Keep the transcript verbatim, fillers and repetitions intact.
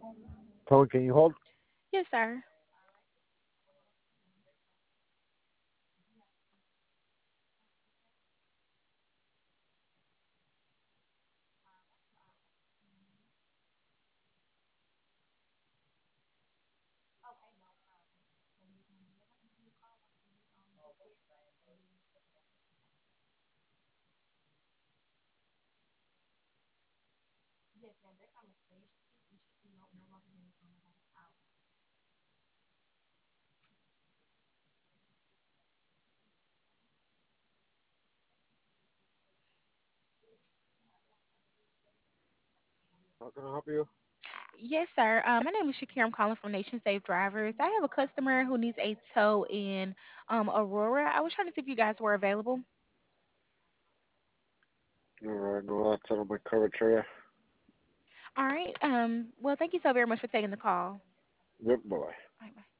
Tony, can you hold? Yes, sir. How can I help you? Yes, sir. Uh, my name is Shakira. I'm calling from Nation Safe Drivers. I have a customer who needs a tow in um, Aurora. I was trying to see if you guys were available. All right, no, that's out of my coverage area. All right. Um, well, thank you so very much for taking the call. Yep, bye. Bye bye.